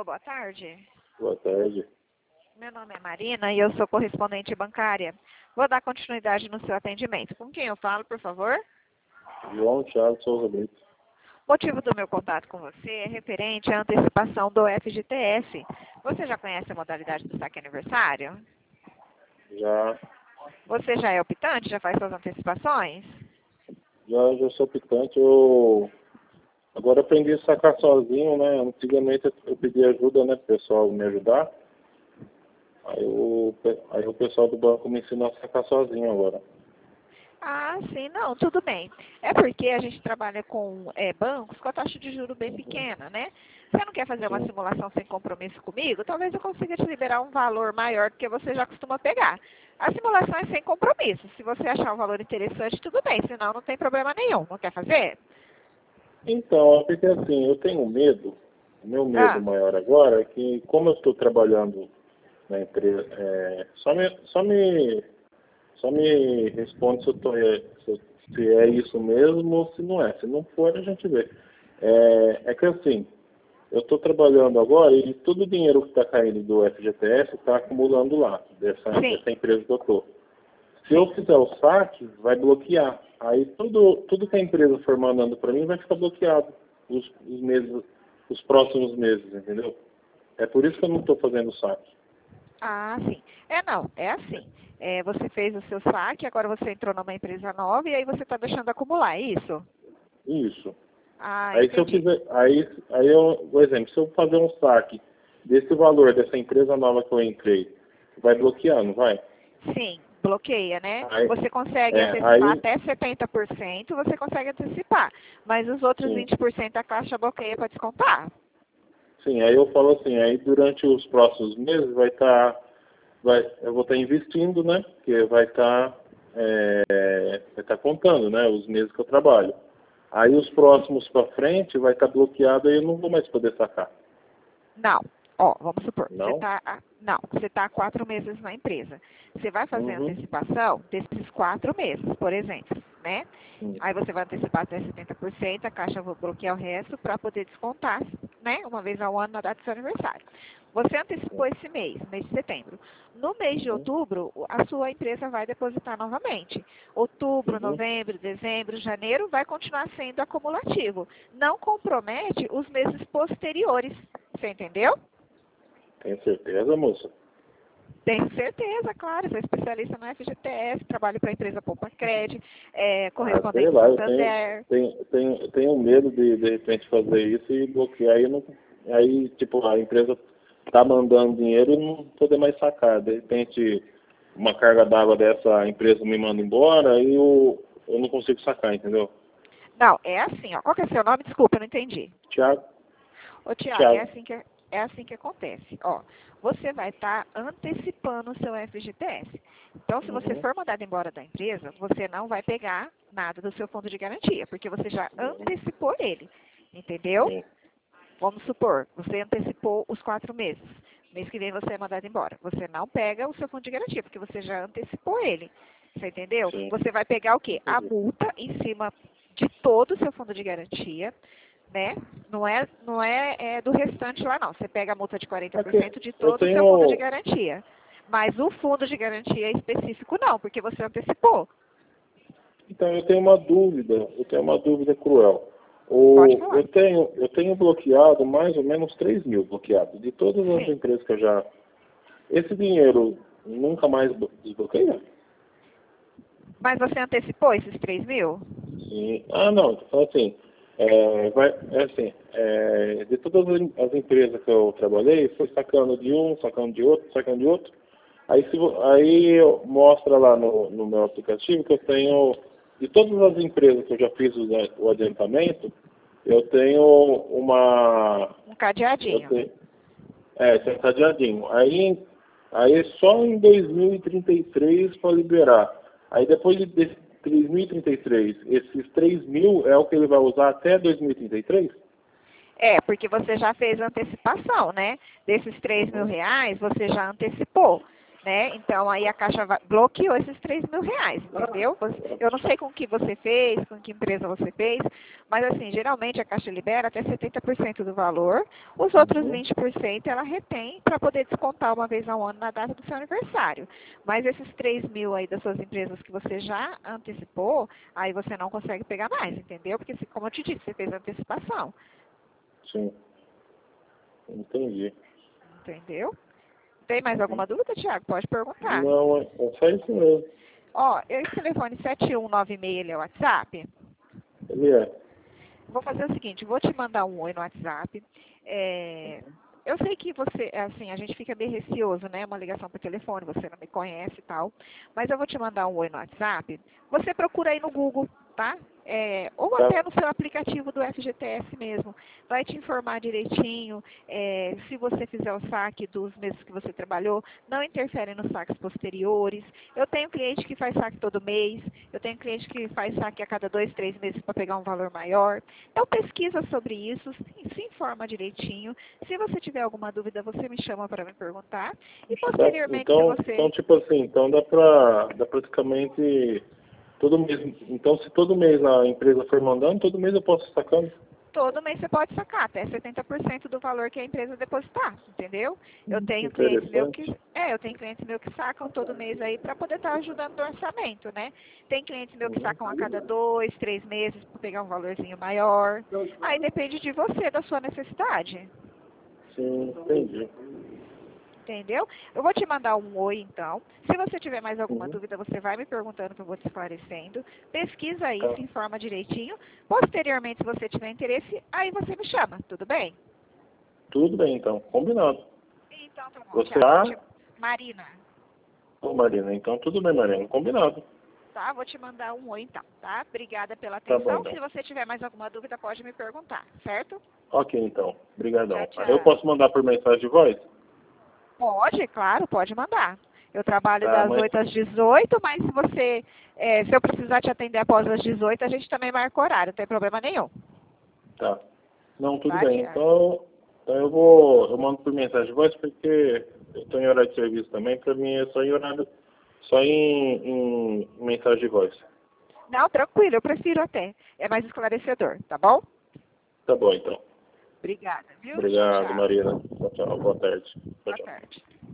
boa tarde. Boa tarde. Meu nome é Marina e eu sou correspondente bancária. Vou dar continuidade no seu atendimento. Com quem eu falo, por favor? João Thiago Souza Brito. O motivo do meu contato com você é referente à antecipação do FGTS. Você já conhece a modalidade do saque aniversário? Já Você já é optante? Já faz suas antecipações? já sou optante. Eu agora aprendi a sacar sozinho, né? Antigamente eu pedi ajuda, né, pro pessoal me ajudar. Aí o pessoal do banco me ensinou a sacar sozinho agora. Ah, sim, não, tudo bem. É porque a gente trabalha com bancos com a taxa de juros bem pequena, né? Você não quer fazer uma Sim. simulação sem compromisso comigo? Talvez eu consiga te liberar um valor maior do que você já costuma pegar. A simulação é sem compromisso. Se você achar um valor interessante, tudo bem. Senão, não tem problema nenhum. Não quer fazer? Então, é porque assim, eu tenho medo. O meu medo Ah, maior agora é que, como eu estou trabalhando na empresa, só me responde se é isso mesmo ou se não é. Se não for, a gente vê. É que assim, eu estou trabalhando agora e todo o dinheiro que está caindo do FGTS está acumulando lá, sim, dessa empresa que eu estou. Se eu sim. fizer o saque, vai bloquear. Aí tudo que a empresa for mandando para mim vai ficar bloqueado os meses, os próximos meses, entendeu? É por isso que eu não estou fazendo o saque. Ah, sim. Não, é assim. Você fez o seu saque, agora você entrou numa empresa nova e aí você está deixando acumular, é isso? Isso. Ah, Aí se eu entendi. fizer, aí eu, por exemplo, se eu fazer um saque desse valor dessa empresa nova que eu entrei, vai bloquear, não vai? Sim, bloqueia, né? Aí, Você consegue é, antecipar aí, até 70%, você consegue antecipar. Mas os outros sim, 20% a Caixa bloqueia para descontar. sim, aí eu falo assim, aí durante os próximos meses eu vou estar investindo, né? Porque vai estar contando, né? Os meses que eu trabalho. Aí os próximos para frente vai estar bloqueado e eu não vou mais poder sacar. Não. Ó, vamos supor, Não? você tá há 4 meses na empresa. Você vai fazer a Uhum. antecipação desses 4 meses, por exemplo, né? Sim. Aí você vai antecipar até 70%, a Caixa vai bloquear o resto para poder descontar, né? Uma vez ao ano na data do seu aniversário. Você antecipou esse mês de setembro. No mês de Uhum. outubro, a sua empresa vai depositar novamente. Outubro, Uhum. novembro, dezembro, janeiro vai continuar sendo acumulativo. Não compromete os meses posteriores. Você entendeu? Tem certeza, moça? Tenho certeza, claro. Sou especialista no FGTS, trabalho para a empresa Poupa Cred, Ah, sei correspondente lá, Santander. eu tenho medo de repente fazer isso e bloquear. Aí, tipo, a empresa tá mandando dinheiro e não poder mais sacar. De repente, uma carga d'água dessa, a empresa me manda embora e eu não consigo sacar, entendeu? Não, é assim, ó. Qual que é seu nome? Desculpa, eu não entendi. Tiago, Ô, Tiago, Tiago. é assim que acontece. Ó, você vai estar antecipando o seu FGTS. Então, se você Uhum, for mandado embora da empresa, você não vai pegar nada do seu fundo de garantia, porque você já uhum, antecipou ele. Entendeu? sim, Vamos supor, você antecipou os 4 meses. Mês que vem você é mandado embora. Você não pega o seu fundo de garantia, porque você já antecipou ele. Você entendeu? sim, Você vai pegar o quê? A entendi. multa em cima de todo o seu fundo de garantia, né? Não é do restante lá, não. Você pega a multa de É que 40% de eu todo o seu fundo de tenho, garantia. Mas o fundo de garantia específico não, porque você antecipou. então eu tenho uma dúvida cruel. Pode falar. Eu tenho bloqueado mais ou menos 3 mil bloqueados de todas as Sim. empresas que eu já. Esse dinheiro nunca mais desbloqueia? Mas você antecipou esses 3 mil? Sim. Ah, não. Então, assim, de todas as empresas que eu trabalhei, foi sacando de um, sacando de outro, sacando de outro. Aí mostra lá no meu aplicativo que eu tenho, de todas as empresas que eu já fiz o adiantamento, eu tenho Um eu cadeadinho. tenho, tem cadeadinho. Aí só em 2033 para liberar. Aí depois de 2033, esses 3 mil é o que ele vai usar até 2033? Porque você já fez a antecipação, né? Desses 3 mil Uhum. reais, você já antecipou. né? Então aí a Caixa bloqueou esses R$ 3.000, entendeu? Eu não sei com que você fez, com que empresa você fez, mas assim, geralmente a Caixa libera até 70% do valor, os outros 20% ela retém para poder descontar uma vez ao ano na data do seu aniversário. Mas esses 3.000 aí das suas empresas que você já antecipou, aí você não consegue pegar mais, entendeu? Porque como eu te disse, você fez a antecipação. Sim. Entendi. Entendeu? Tem mais alguma dúvida, Thiago? Pode perguntar. Não, é só isso mesmo. Ó, esse telefone 7196, ele é o WhatsApp? Ele é. Vou fazer o seguinte, vou te mandar um oi no WhatsApp. Eu sei que você, assim, a gente fica meio receoso, né? Uma ligação por telefone, você não me conhece e tal. Mas eu vou te mandar um oi no WhatsApp. Você procura aí no Google, tá? Ou Tá. até no seu aplicativo do FGTS mesmo. Vai te informar direitinho. Se você fizer o saque dos meses que você trabalhou, não interfere nos saques posteriores. Eu tenho cliente que faz saque todo mês. Eu tenho cliente que faz saque a cada 2, 3 meses para pegar um valor maior. Então pesquisa sobre isso, se informa direitinho. Se você tiver alguma dúvida, você me chama para me perguntar. E posteriormente, Então, se você... então, tipo assim, então dá praticamente todo mês. Então, se todo mês a empresa for mandando, todo mês eu posso ir sacando? Todo mês você pode sacar até 70% do valor que a empresa depositar, entendeu? Eu tenho clientes meus que sacam todo mês aí para poder estar ajudando no orçamento, né? Tem clientes meus que sacam a cada 2, 3 meses para pegar um valorzinho maior. Aí depende de você, da sua necessidade. Sim, entendi. Entendeu? Eu vou te mandar um oi, então. Se você tiver mais alguma dúvida, você vai me perguntando que eu vou te esclarecendo. Pesquisa aí, se informa direitinho. Posteriormente, se você tiver interesse, aí você me chama, tudo bem? Tudo bem, então. Combinado. Então, tá bom. Você Marina. Ô, Marina, então tudo bem, Marina. Combinado. Tá, vou te mandar um oi, então, tá? Obrigada pela Tá atenção. bom, então. Se você tiver mais alguma dúvida, pode me perguntar, certo? Ok, então. Obrigadão. Tchau, Eu tchau. posso mandar por mensagem de voz? Pode, claro, pode mandar. Eu trabalho Tá, das mas... 8 às 18, mas se você, se eu precisar te atender após as 18, a gente também marca horário, não tem problema nenhum. Tá. Não, tudo Tá, bem. Thiago? Então eu mando por mensagem de voz porque eu estou em horário de serviço também, para mim é só em mensagem de voz. Não, tranquilo, eu prefiro até. É mais esclarecedor, tá bom? Tá bom, então. Obrigada, viu? Tchau, Obrigado, tchau. Marina. Tchau, tchau. Boa tarde. Tchau, Boa tchau. tarde.